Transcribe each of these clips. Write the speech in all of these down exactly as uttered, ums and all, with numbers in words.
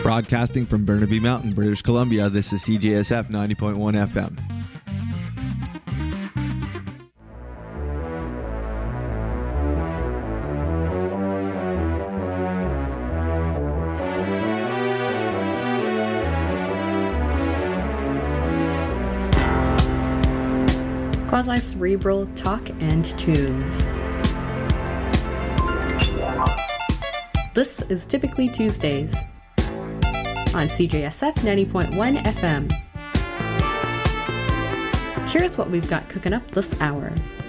Broadcasting from Burnaby Mountain, British Columbia, this is C J S F ninety point one F M. Quasi-cerebral talk and tunes. This is Typically Tuesdays on C J S F ninety point one F M. Here's what we've got cooking up this hour.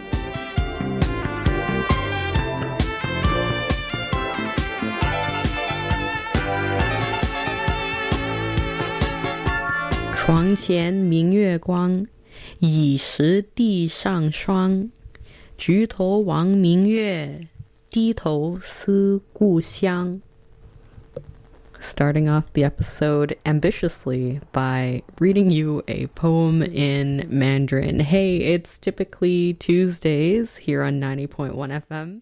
"床前明月光，已识地上霜。举头望明月，低头思故乡." Starting off the episode ambitiously by reading you a poem in Mandarin. Hey, it's Typically Tuesdays here on ninety point one F M.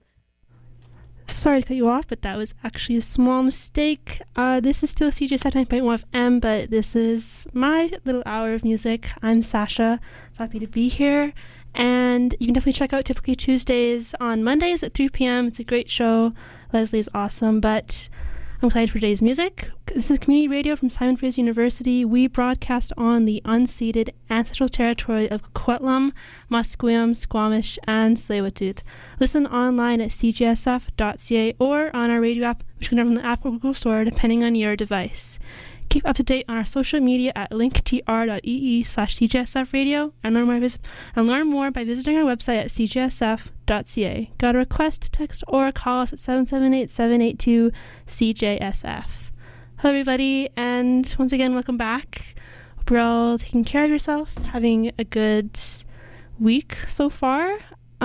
Sorry to cut you off, but that was actually a small mistake. Uh, this is still C J S F ninety point one F M, but this is my little hour of music. I'm Sasha. So happy to be here. And you can definitely check out Typically Tuesdays on Mondays at three p.m. It's a great show. Leslie is awesome, but I'm excited for today's music. This is community radio from Simon Fraser University. We broadcast on the unceded ancestral territory of Coquitlam, Musqueam, Squamish, and Tsleil-Waututh. Listen online at c j s f dot c a or on our radio app, which you can download from the App or Google Store, depending on your device. Keep up to date on our social media at linktr.ee slash cjsfradio and learn more vis- and learn more by visiting our website at c j s f dot c a. Got a request, text, or call us at seven seven eight, seven eight two, C J S F. Hello, everybody, and once again, welcome back. Hope you're all taking care of yourself, having a good week so far.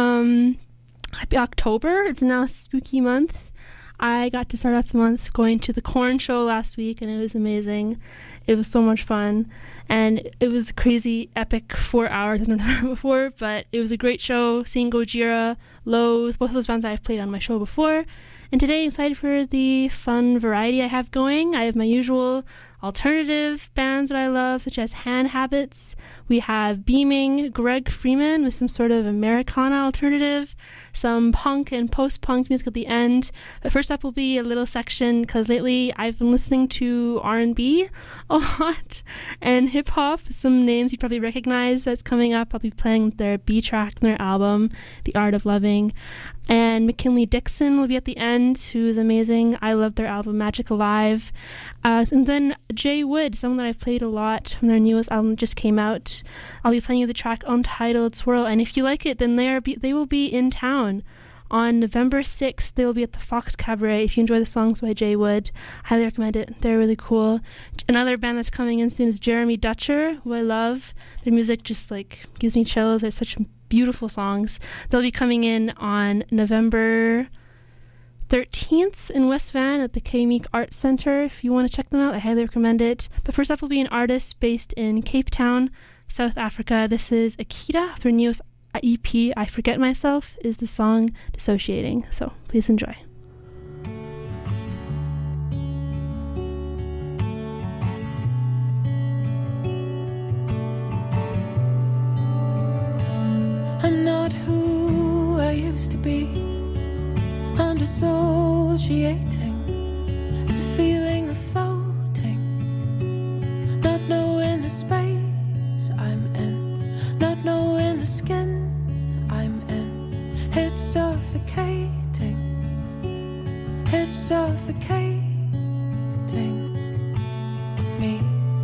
Um, happy October. It's now a spooky month. I got to start off the month going to the Corn Show last week, and it was amazing. It was so much fun, and it was a crazy, epic four hours. I've never done that before, but it was a great show. Seeing Gojira, Loathe, both of those bands I've played on my show before. And today I'm excited for the fun variety I have going. I have my usual alternative bands that I love, such as Hand Habits. We have Beaming, Greg Freeman with some sort of Americana alternative, some punk and post-punk music at the end. But first up will be a little section, because lately I've been listening to R and B a lot, and hip-hop, some names you probably recognize that's coming up. I'll be playing their B-track from their album, The Art of Loving. And McKinley Dixon will be at the end, who is amazing. I love their album Magic Alive. Uh, and then Jay Wood, someone that I've played a lot from their newest album that just came out. I'll be playing you the track Untitled Swirl. And if you like it, then they are be- they will be in town on November sixth. They will be at the Fox Cabaret. If you enjoy the songs by Jay Wood, I highly recommend it. They're really cool. Another band that's coming in soon is Jeremy Dutcher, who I love. Their music just like gives me chills. They're such beautiful songs. They'll be coming in on November thirteenth in West Van at the K-Meek Arts Center. If you want to check them out, I highly recommend it. But first up will be an artist based in Cape Town, South Africa. This is Akita. Their newest E P, I Forget Myself, is the song Dissociating. So please enjoy. I'm not who I used to be. I'm dissociating. It's a feeling of floating, not knowing the space I'm in, not knowing the skin I'm in. It's suffocating. It's suffocating me.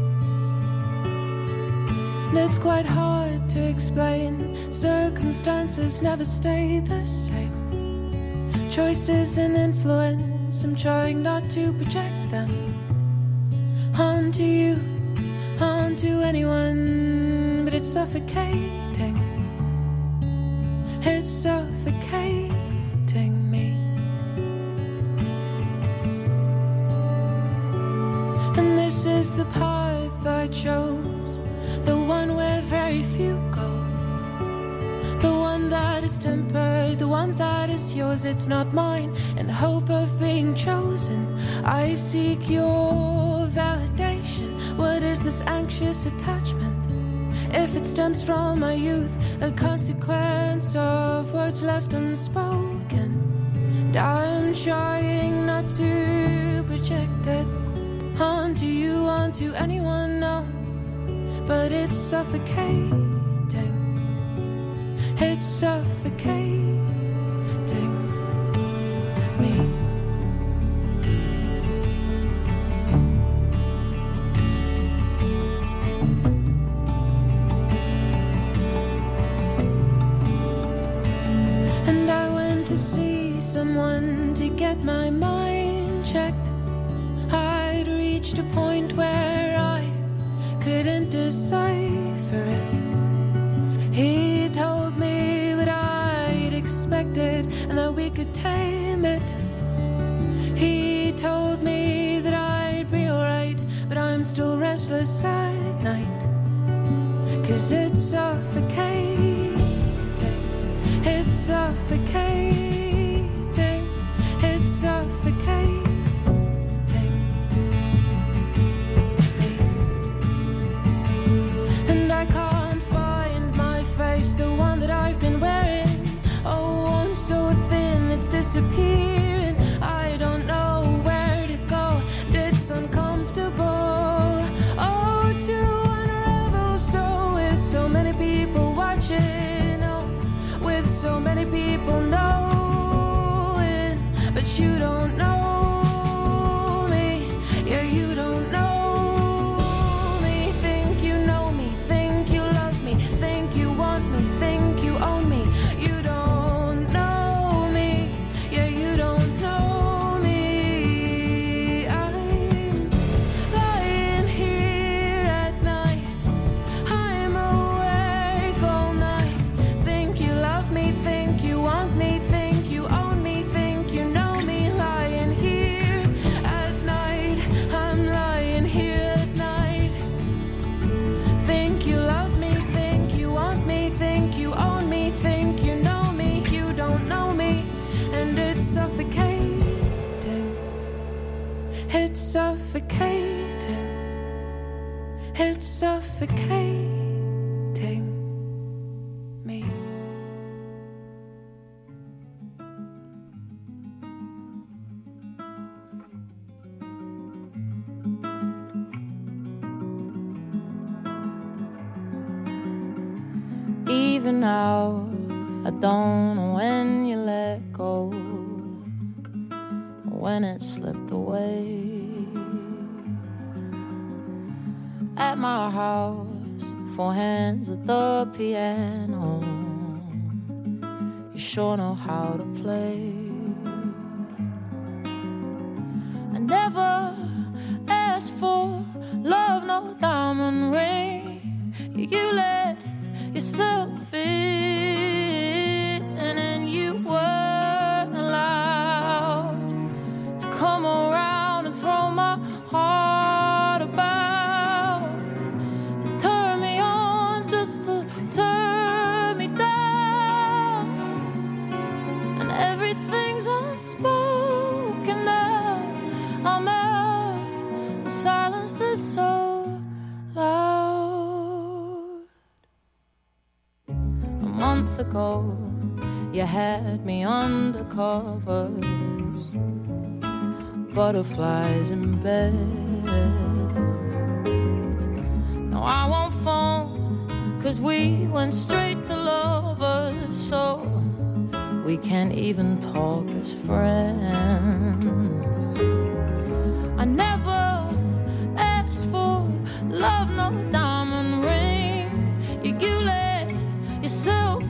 And it's quite hard to explain. Circumstances never stay the same. Choices and influence, I'm trying not to project them onto you, onto anyone, but it's suffocating. It's suffocating me. And this is the path I chose, the one where very few go, the one that is tempered, the one that is yours, it's not mine. In the hope of being chosen, I seek your value. this attachment? If it stems from my youth, a consequence of words left unspoken. And I'm trying not to project it onto you, onto anyone, no. But it's suffocating. It's suffocating me. And I went to see someone to get my mind checked. I'd reached a point where I couldn't decipher it. He told me what I'd expected and that we could tame it. He told me that I'd be alright, but I'm still restless at night. 'Cause it's suffocating. It's suffocating. It's suffocating. And I can't find my face, the one that I've been wearing. Oh, I'm so thin, it's disappearing. I don't know where to go, and it's uncomfortable. Oh, to unravel so with so many people watching, oh, with so many people knowing, but you don't know me, yeah, you don't know me. Think you know me, think you love me, think you want me, think you own me. You don't know me, yeah, you don't know me. I'm lying here at night, I'm awake all night. Think you love me, think you want me, think you own me, think you know me. Lying here at night, I'm lying here at night. Think you love me, think you want me, think you own me, think you know me. You don't know me, and it's suffocating. It's suffocating. It's suffocating me. Even now, I don't know when you let go, when it slipped away. At my house, four hands at the piano. You sure know how to play. I never asked for love, no diamond ring. You let yourself in, and you weren't allowed to come around and throw my heart about, to turn me on just to turn me down. And everything's unspoken now, I'm out, the silence is so loud. A month ago, you had me under covers, butterflies in bed. No, I won't phone, 'cause we went straight to lovers, so we can't even talk as friends. I never asked for love, no diamond ring. You, you let yourself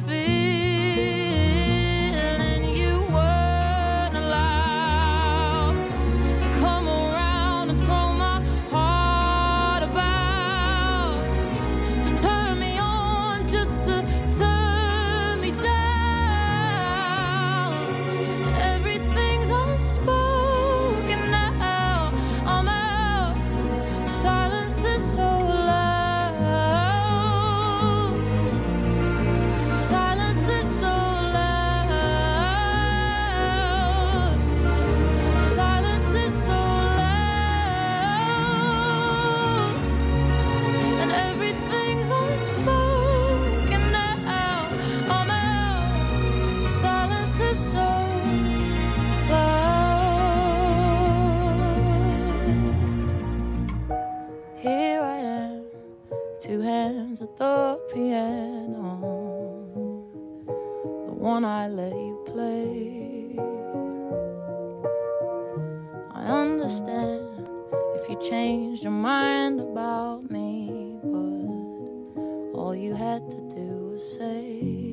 in, and you weren't allowed to come around and throw my heart about, to turn me on just to turn me down. And everything's unspoken two hands at the piano, the one I let you play. I understand if you changed your mind about me, but all you had to do was say.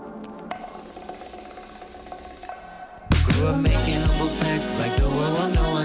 Grew up making humble packs like the world will know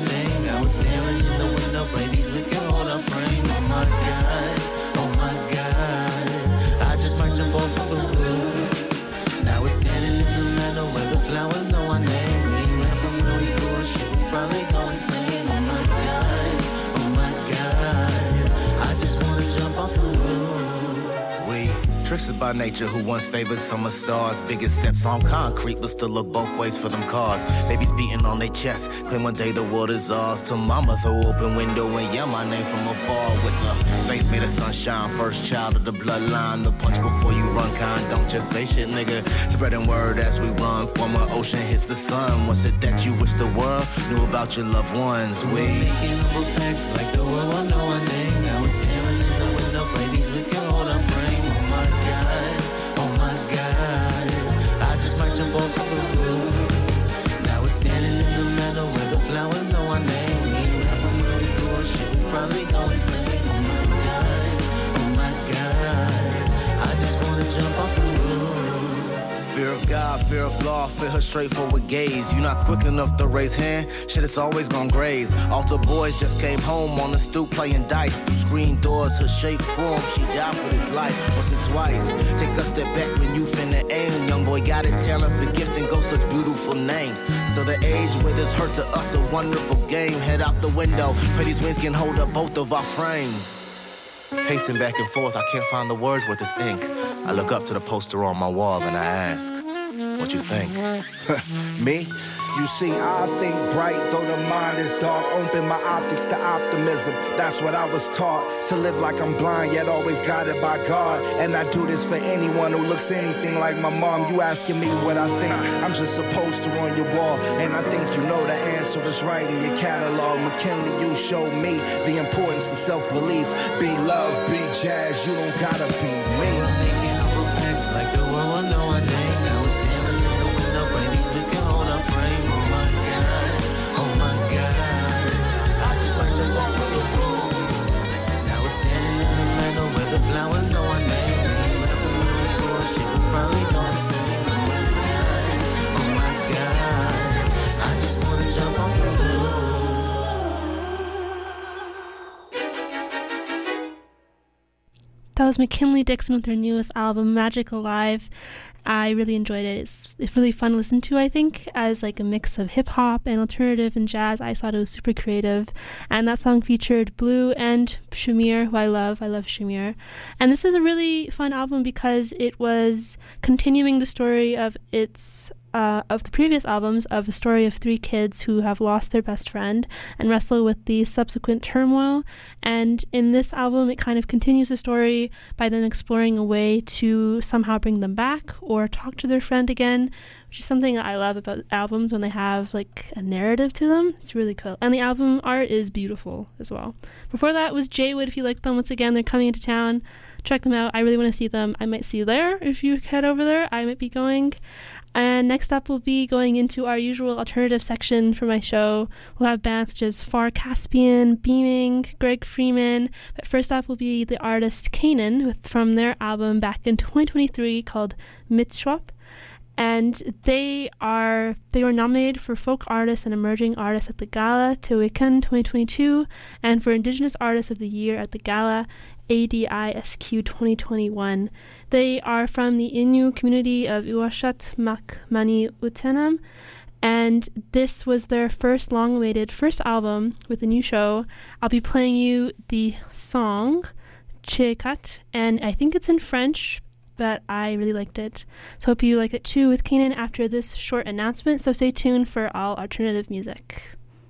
by nature who once favored summer stars. Biggest steps on concrete, but still look both ways for them cars. Babies beating on their chest, claim one day the world is ours. Till mama throw open window and yell my name from afar. With a face made of sunshine, first child of the bloodline. The punch before you run kind, don't just say shit, nigga. Spreading word as we run, from an ocean hits the sun. What's it that you wish the world knew about your loved ones? We making humble packs like the world will know our name. Now we're staring in the window, pray these lips can hold our frame. Oh my God, oh my God, I just might jump off of the roof. Now we're standing in the meadow where the flowers know our name. We ain't rapping where we go, shit, we probably go insane. Oh my God, oh my God, I just wanna jump off the roof. Fear of God, fear of law, fear her straightforward gaze. You not quick enough to raise hand, shit, it's always gonna graze. Altar boys just came home on the stoop playing dice. Through screen doors, her shape form, she died for this life once or twice. Take a step back when you finna aim. Young boy got a talent for gifting, go such beautiful names. Still the age where this hurt to us, a wonderful game. Head out the window, pray these winds can hold up both of our frames. Pacing back and forth, I can't find the words with this ink. I look up to the poster on my wall and I ask, what you think? Me? You see, I think bright, though the mind is dark. Open my optics to optimism. That's what I was taught. To live like I'm blind, yet always guided by God. And I do this for anyone who looks anything like my mom. You asking me what I think, I'm just a poster on your wall. And I think you know the answer is right in your catalog. McKinley, you showed me the importance of self-belief. Be love, be jazz, you don't gotta be me. Making humble packs like the world will know our name. Now we're staring in the window, pray these lips can hold our frame. Oh my God, oh my God, I just might jump off of the roof. Now we're standing in the middle where the flowers know our name. We ain't rapping where we go, shit, we probably don't sing. Oh my God, oh my God, I just wanna jump off the roof. That was McKinley Dixon with their newest album, Magic Alive. I really enjoyed it. It's, it's really fun to listen to, I think, as like a mix of hip-hop and alternative and jazz. I thought it was super creative. And that song featured Blue and Shamir, who I love. I love Shamir. And this is a really fun album because it was continuing the story of its Uh, of the previous albums, of the story of three kids who have lost their best friend and wrestle with the subsequent turmoil. And in this album, it kind of continues the story by them exploring a way to somehow bring them back or talk to their friend again, which is something I love about albums when they have like a narrative to them. It's really cool. And the album art is beautiful as well. Before that was Jaywood. If you like them, once again, they're coming into town. Check them out. I really want to see them. I might see you there. If you head over there, I might be going. And next up, we'll be going into our usual alternative section for my show. We'll have bands such as Far Caspian, Beaming, Greg Freeman. But first up will be the artist Kanan with, from their album back in twenty twenty-three called Mitschwap. And they are they were nominated for Folk Artist and Emerging Artist at the Gala Tewican twenty twenty-two and for Indigenous Artist of the Year at the Gala A D I S Q twenty twenty-one. They are from the Innu community of Uashat Makmani Utenam, and this was their first long-awaited first album with a new show. I'll be playing you the song Chekat, and I think it's in French, but I really liked it. So hope you like it too with Kanan after this short announcement, so stay tuned for all alternative music.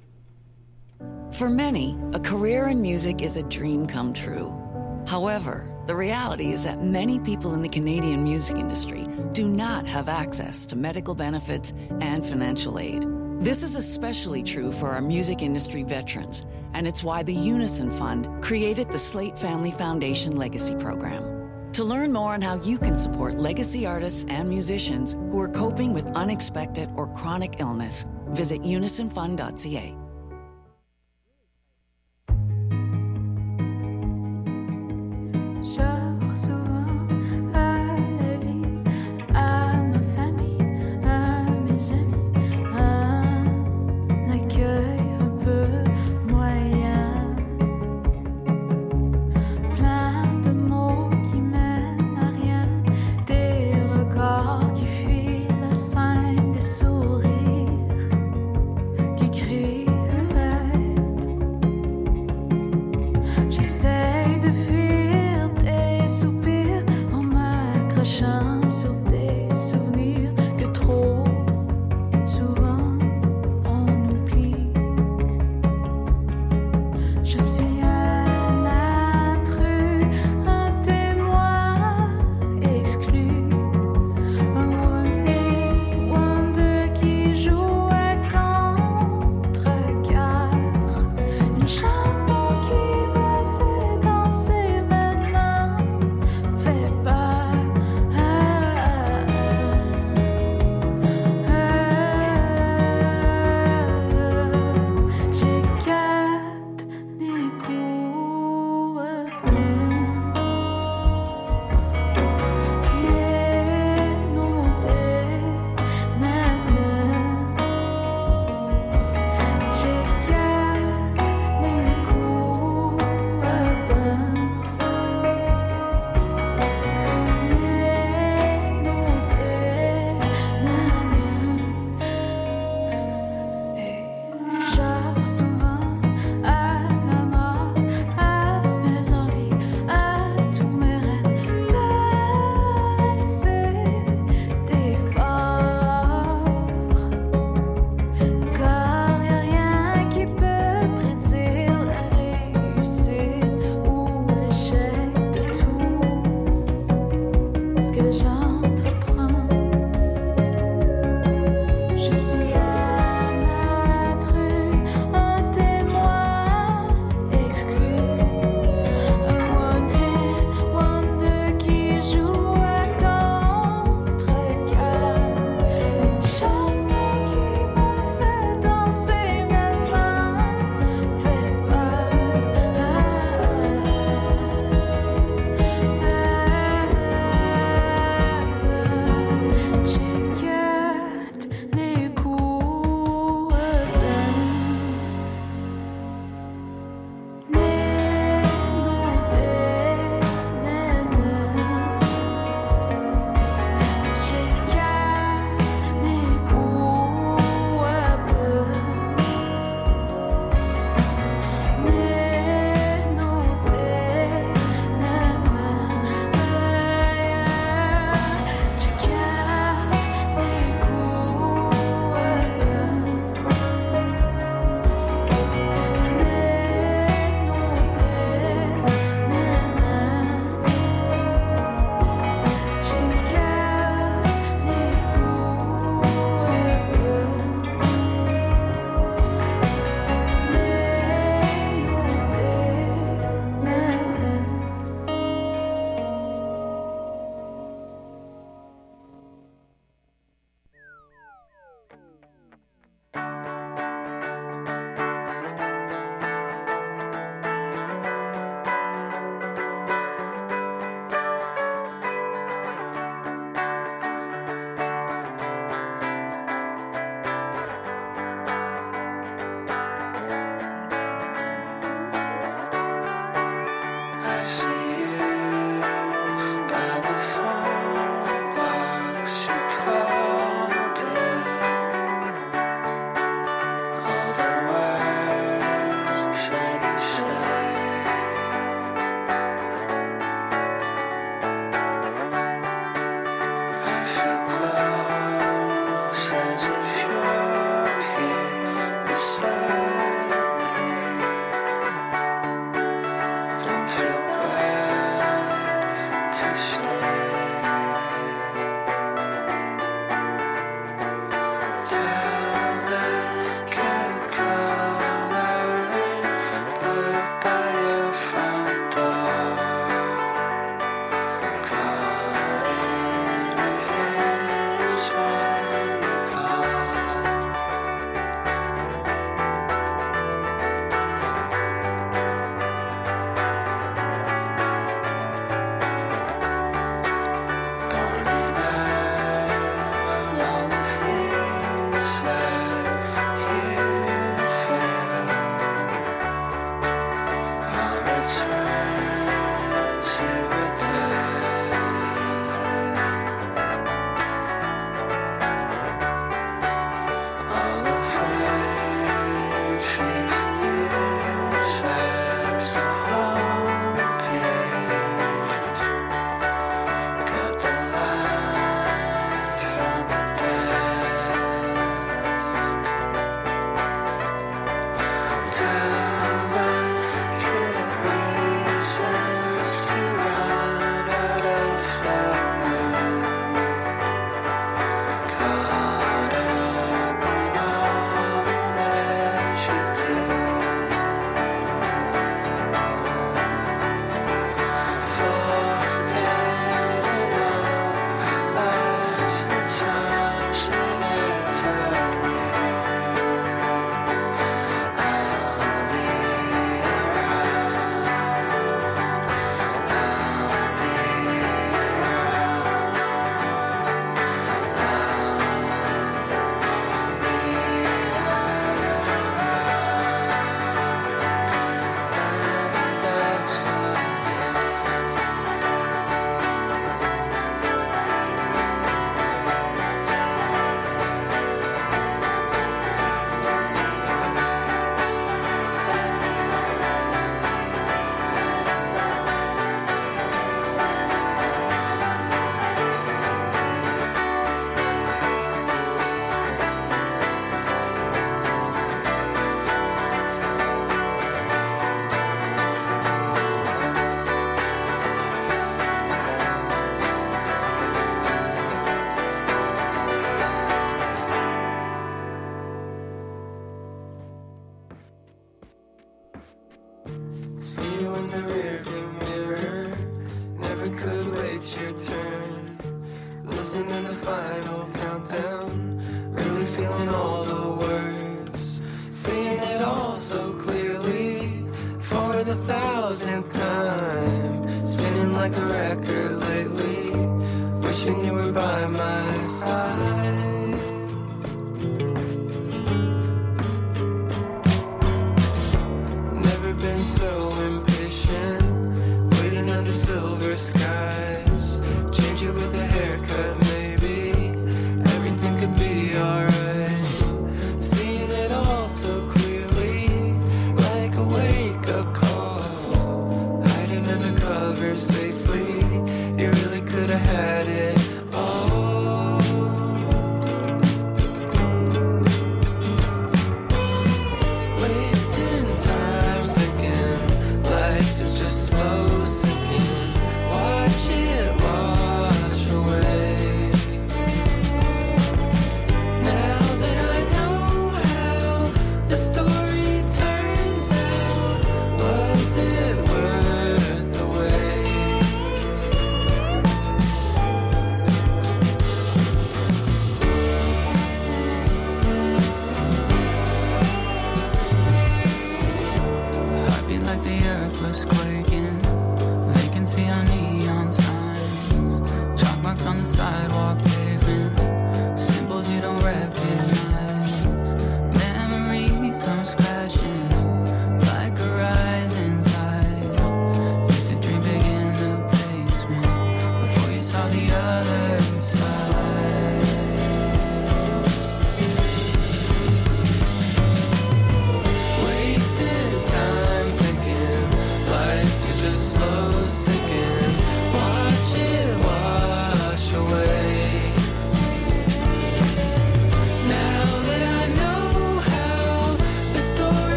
For many, a career in music is a dream come true. However, the reality is that many people in the Canadian music industry do not have access to medical benefits and financial aid. This is especially true for our music industry veterans, and it's why the Unison Fund created the Slate Family Foundation Legacy Program. To learn more on how you can support legacy artists and musicians who are coping with unexpected or chronic illness, visit unison fund dot c a. Qui crient Losing in the final countdown, really feeling all the words, seeing it all so clearly for the thousandth time, spinning like a record lately, wishing you were by my side. Never been so